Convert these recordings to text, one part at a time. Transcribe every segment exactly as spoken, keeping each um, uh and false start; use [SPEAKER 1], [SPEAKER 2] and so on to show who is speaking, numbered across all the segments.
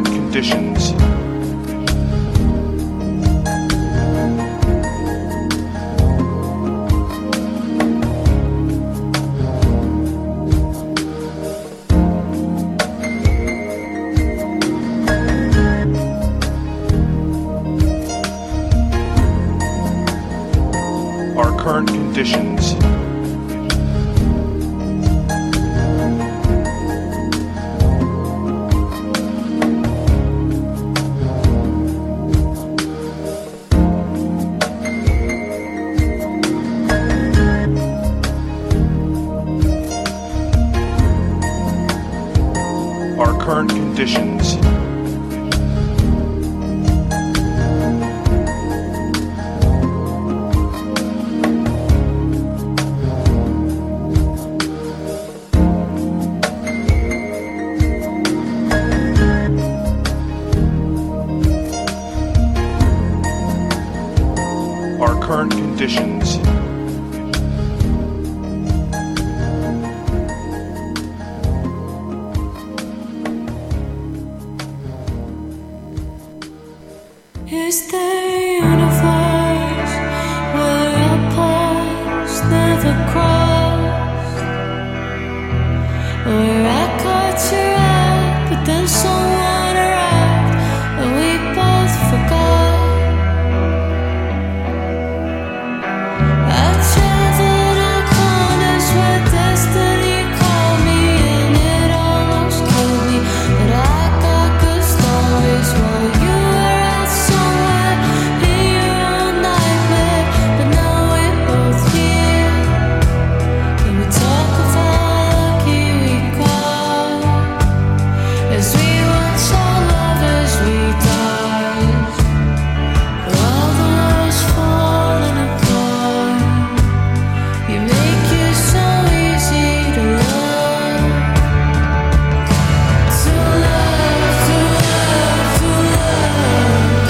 [SPEAKER 1] current conditions. Our current conditions. Our current conditions. Our current conditions.
[SPEAKER 2] Is there a universe where our paths never crossed? Where I caught your eye, but then someone arrived and we both forgot. I traveled on corners where destiny called me, and it almost killed me. But I got good stories while you were out somewhere in your own nightmare. But now we're both here, and we talk of how lucky we got as we watch our lovers retire. While the world's falling apart, you make it so easy to love. To love, to love, to love.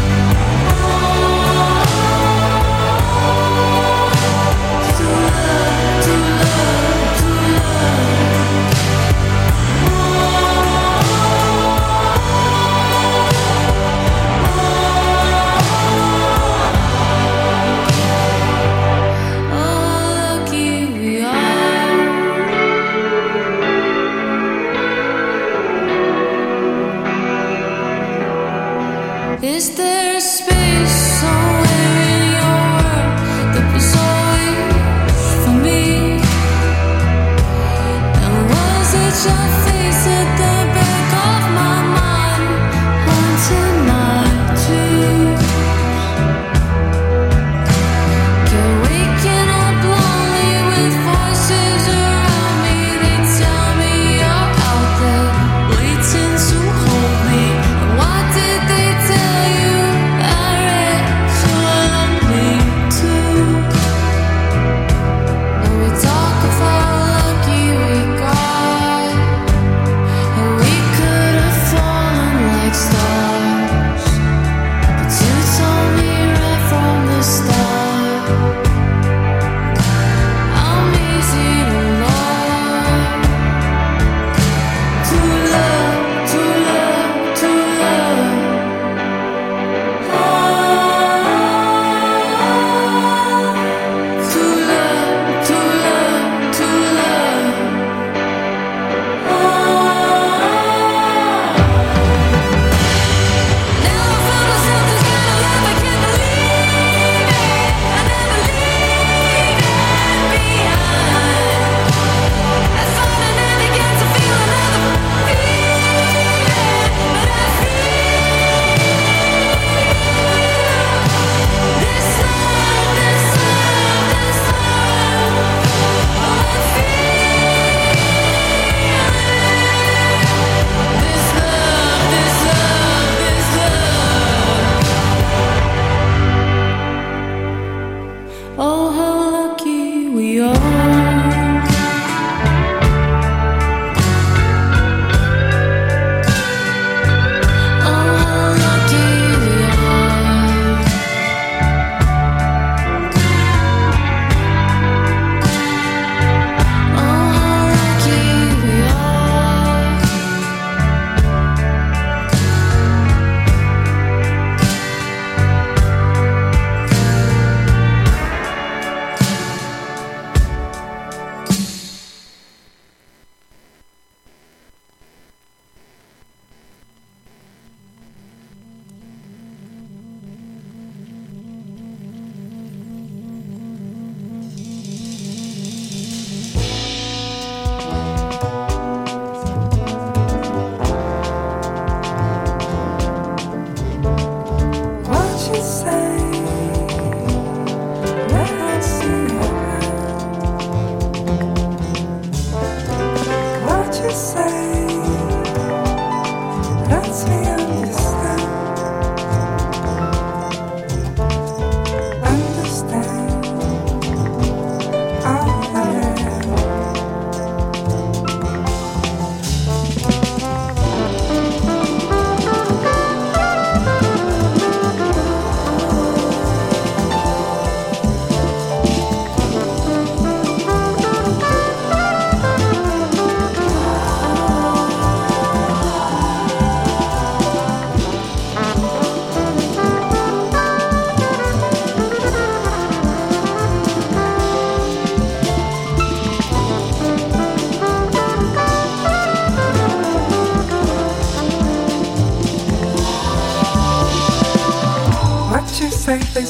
[SPEAKER 2] To love, to love, to love. Oh, lucky we are. Is there a space somewhere in your world that was always for me? And was it your face at the back of my mind, haunting my dreams? Kept waking up lonely with voices around me. They tell me you're out there waiting to hold me. And what did they tell you? I read so lonely too. And we talk of how lucky we got, and we could have fallen like stars. But you told me right from the start, I'm easy to love. To love, to love, to love. To love, to love, to love. Now I found myself this kind of love, I can't believe it. I never leave it behind. I thought I never get to feel another feeling, but I feel this love, this love, this love. Oh, I feel this love, this love, this love. Oh, how lucky we are. Oh, how lucky we are. Oh, how lucky we are.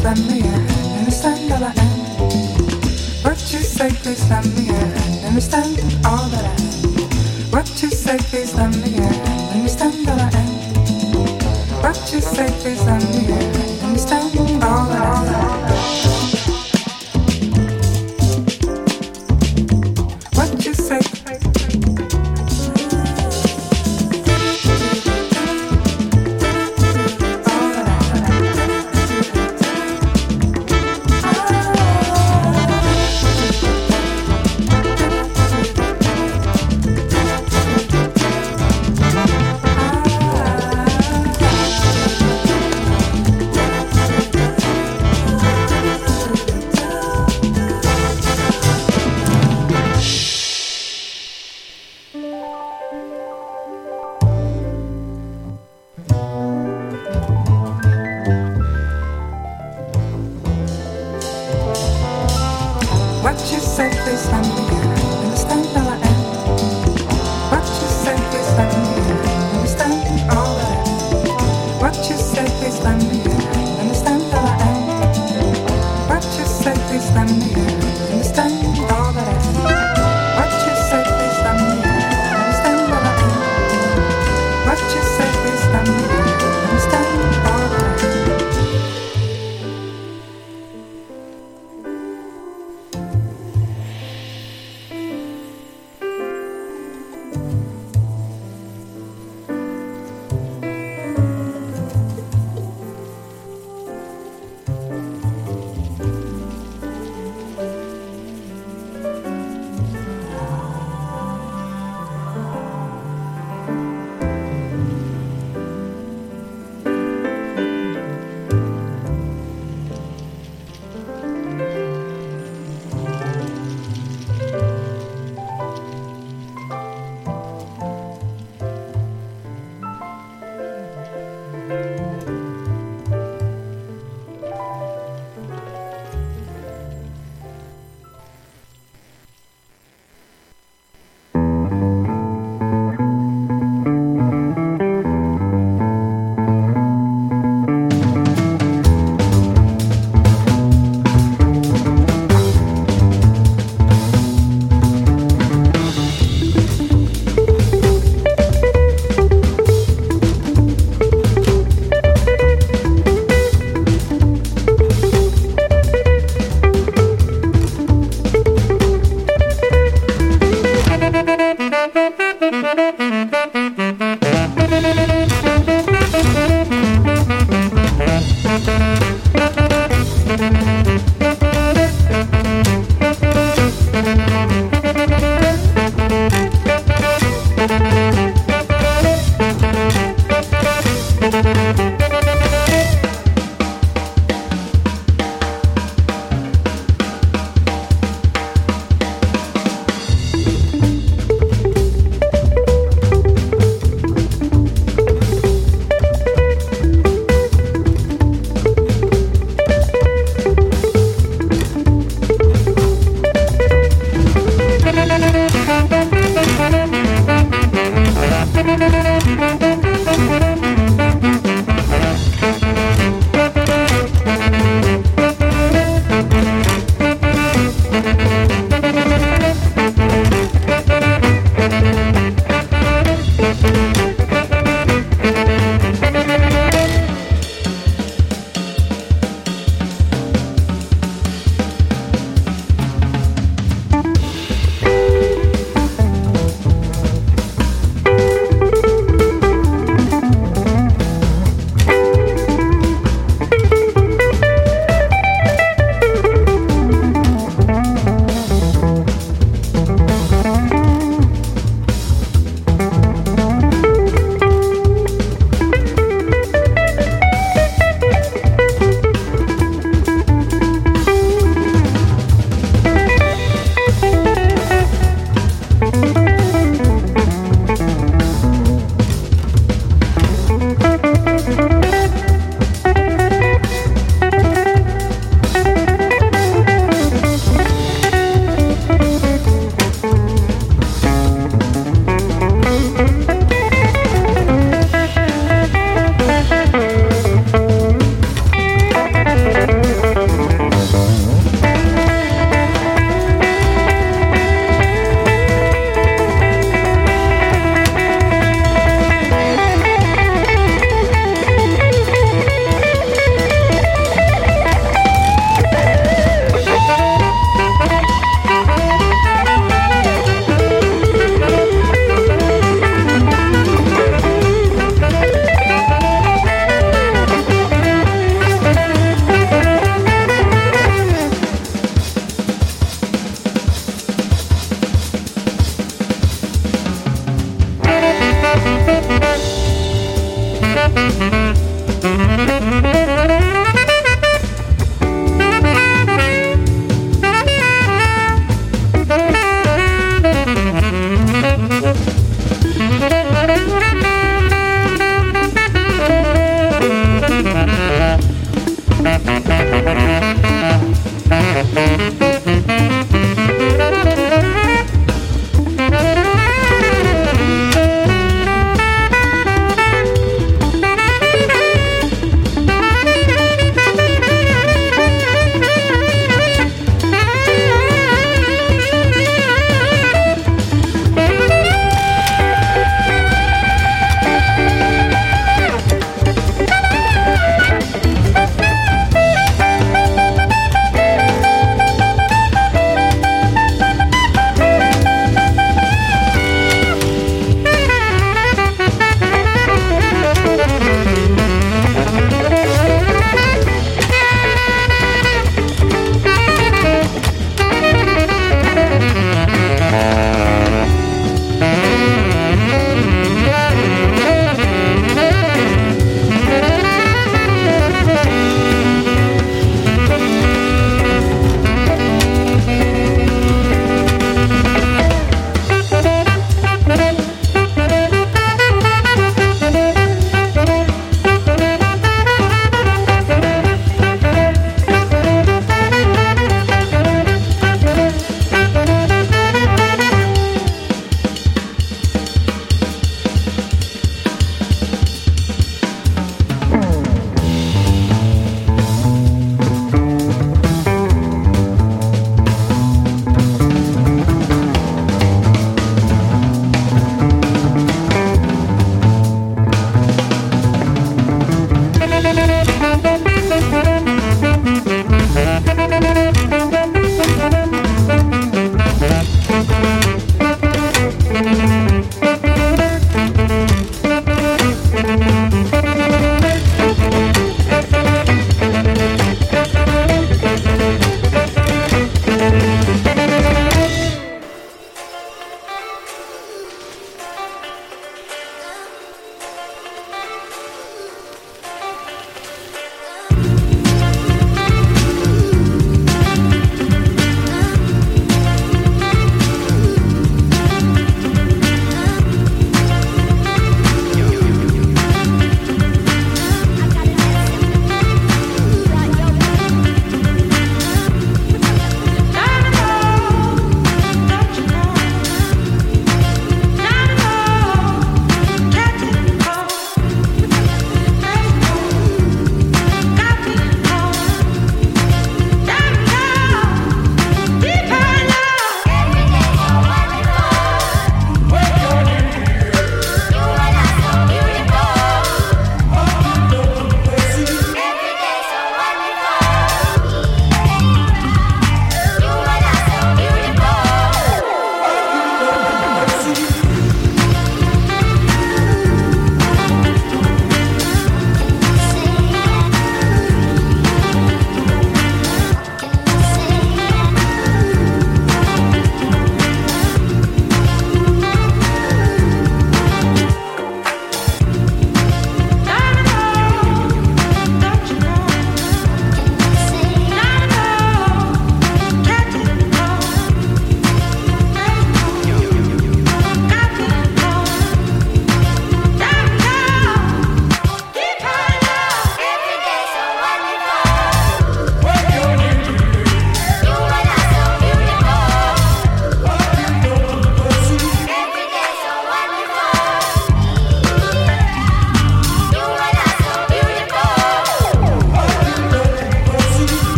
[SPEAKER 3] please lend me a hand. Understand all I am. What you say, please lend me a hand. Understand all that I am. What you say, please lend me a hand. Understand all I am. What you say, please lend me a hand. Understand all that I am. What you say. What you say, please let me understand all I am. What you say, please let me understand all that I am. What you say, please let me understand all I am. What you say, please let me understand all that I am. What you say, please let me understand all I am. What you say, please let me understand all that I am.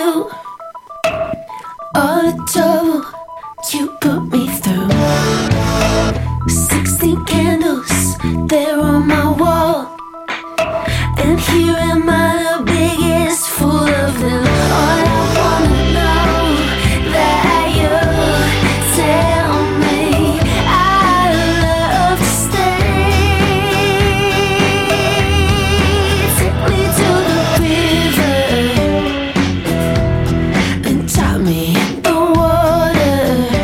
[SPEAKER 2] you. All the trouble you put me through. Sixteen candles, they're on my wall. And here am I, the biggest fool of them. All I wanna know that you tell me I'd love to stay. Take me to the river and drop me in the water.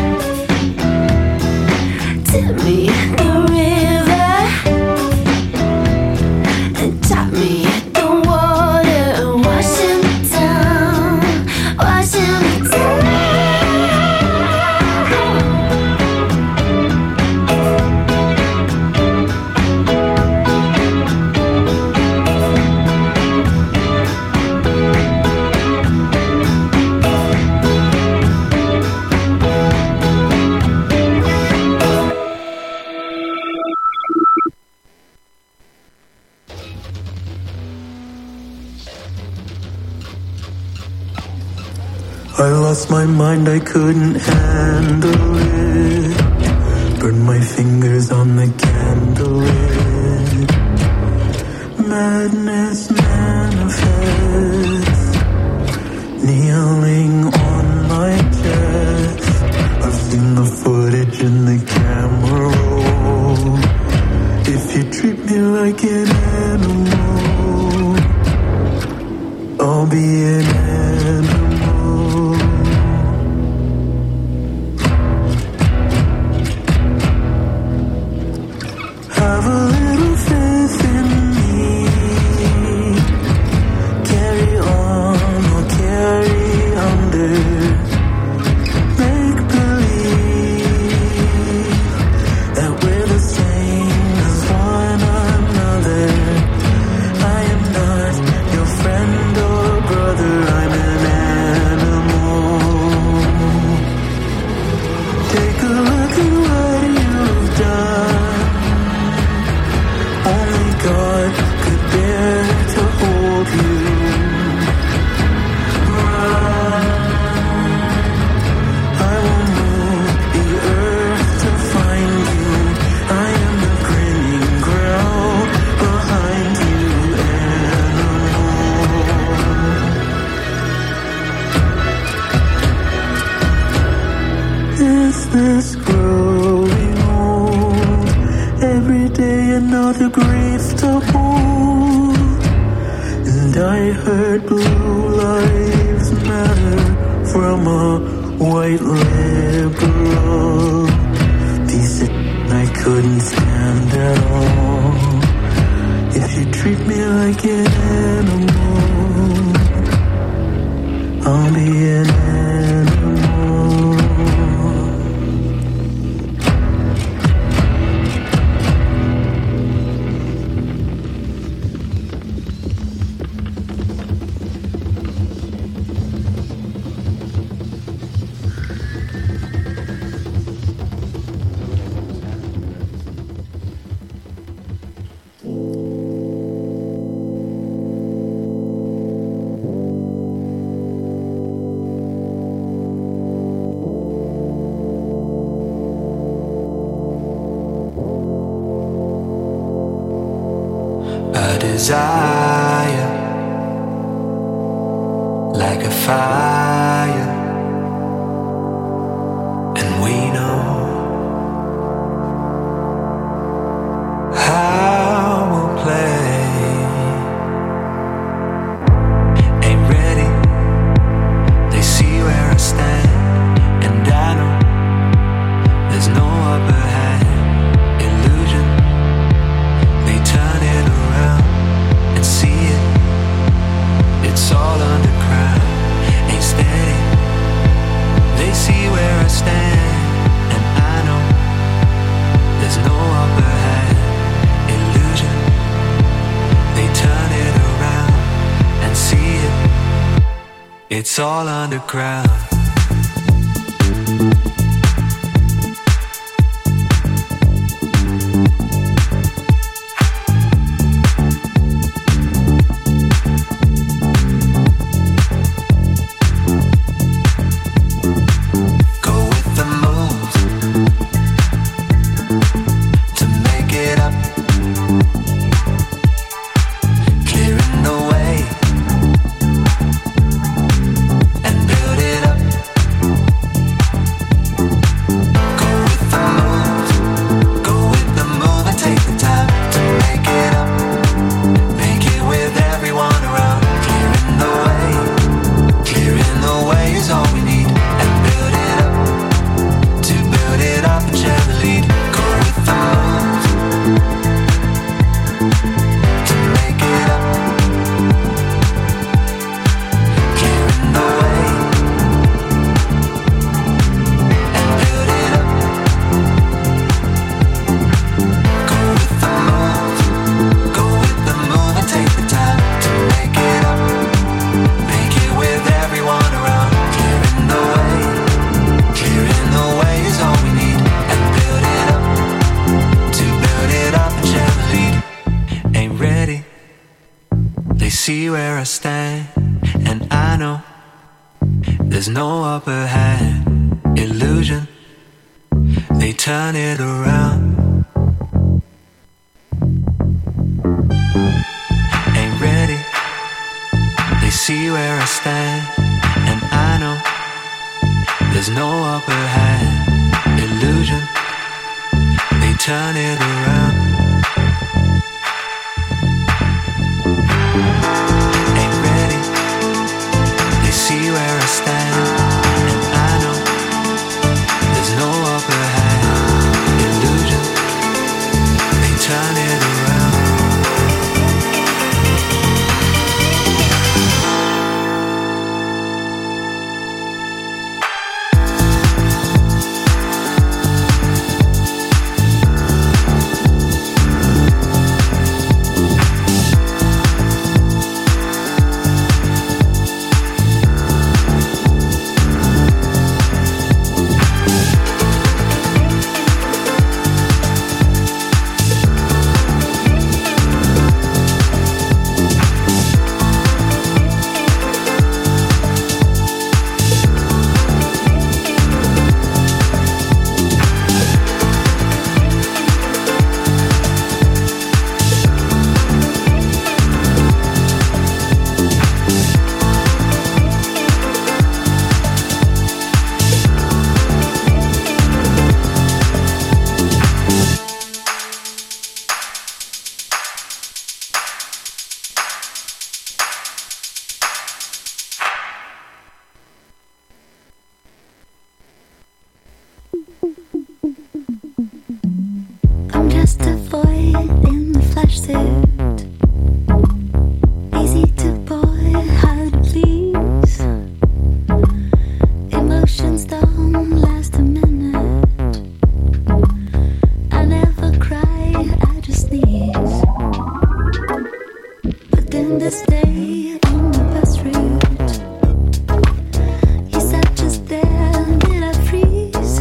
[SPEAKER 2] Tell me the river and drop me in the water, washing me down, washing me down.
[SPEAKER 4] I lost my mind, I couldn't handle it. Burned my fingers on the candlelit. Madness manifests, kneeling on my chest. I've seen the footage in the camera roll. If you treat me like an animal, I'll be an animal. Have a little faith in me. Carry on or carry under. Make believe that we're the same as one another. I am not your friend or brother. I'm an animal. Take a look at what you've done. Only God could bear to hold you. Run. I will move the earth to find you. I am the grinning ground behind you, animal. Is this growing old? Every day another grief to hold. And I heard blue lives matter from a white liberal. Piece of I couldn't stand at all. If you treat me like an animal, I'll be an animal.
[SPEAKER 5] Desire, like a fire, and we know how we'll play. Ain't ready, they see where I stand, and I know there's no upper hand. Illusion, they turn it around. See it, it's all underground. Ain't steady, they see where I stand, and I know there's no upper hand. Illusion, they turn it around and see it, it's all underground. to make it up, clearing the way and build it up. Go with the move, go with the move and take the time to make it up, make it with everyone around, clearing the way, clearing the way is all we need, and build it up, to build it up and share the lead. Go with the move, to make it up, clearing the way, and build it up. Go with the move, go with the move and take the time to make it up, make it with everyone around, clearing the way, clearing the way is all we need, and build it up, to build it up and share the lead. Ain't ready, they see where I stand, and I know there's no upper hand. Illusion, they turn it around. Ain't ready, they see where I stand, and I know there's no upper hand. Illusion, they turn it around. Ain't ready, they see where I stand, and I know there's no upper hand. Illusion, they turn it around.
[SPEAKER 2] I'm just a void in the flesh suit. Easy to boy, hard to please. Emotions don't last a minute. I never cry, I just sneeze. But then this day on the bus route, you sat just there, did I freeze?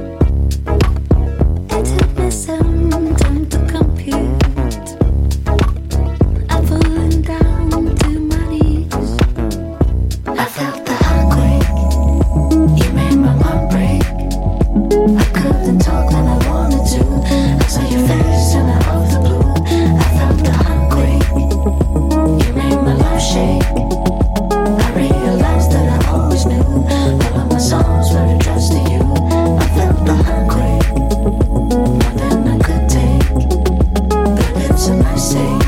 [SPEAKER 2] It took me some time to compute. I'm falling down to my knees. I felt the heart quake. You made my mind break. I couldn't talk when I wanted to. I saw your face and out of the blue. I felt the heart quake. You made my life shake. I realized that I always knew all of my songs were addressed to you. I felt the heart quake. More than I could take, but it's a mistake.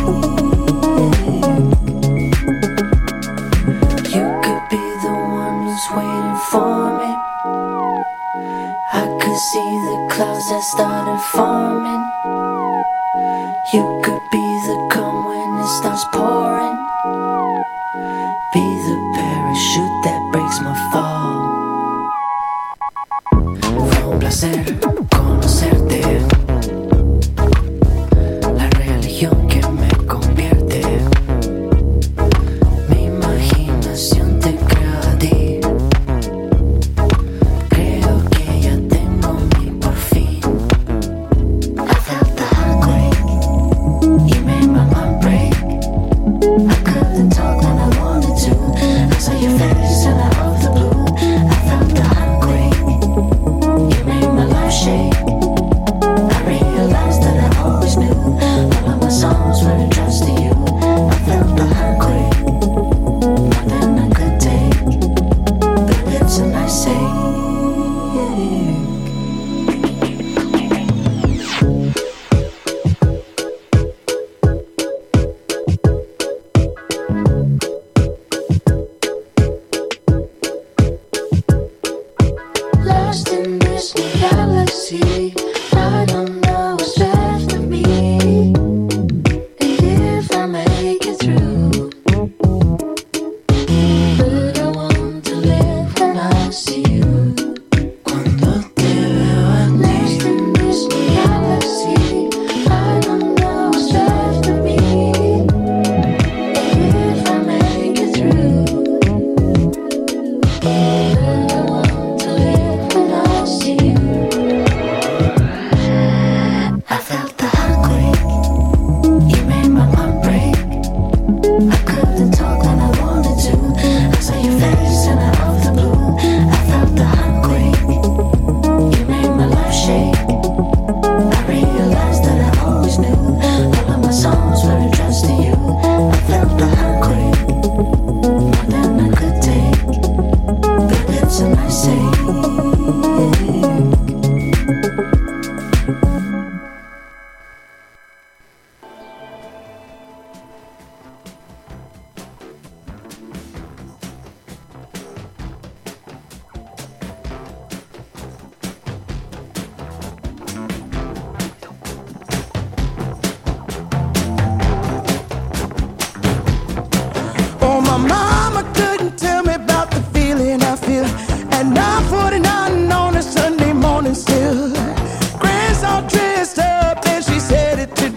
[SPEAKER 2] You could be the one who's waiting for me. I could see the clouds that started forming. You could be the calm when it starts pouring. Be the parachute that breaks my fall. Fue un placer conocerte. La religión que me convierte. Mi imaginación te crea a ti. Creo que ya tengo mi por fin. I felt the heart quake. You made my mind break.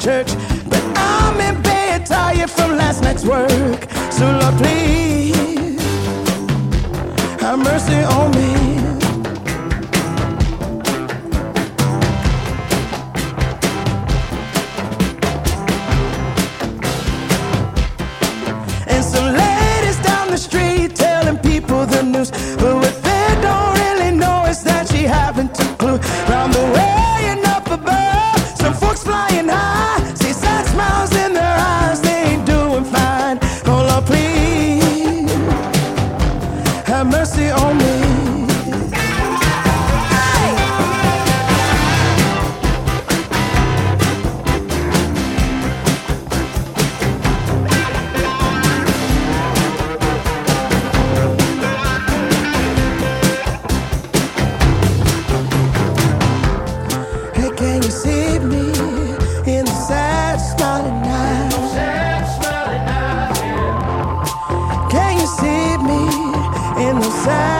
[SPEAKER 6] church, but I'm in bed tired from last night's work. So Lord, please have mercy on me. And some ladies down the street telling people the news, but what they don't really know is that she happened to clue round the way and up above. Some folks flying high, see sad smiles in their eyes, they ain't doing fine. Oh Lord, please have mercy on me. Hey, can you see me in the sad smiling eyes? Can you see me in the sad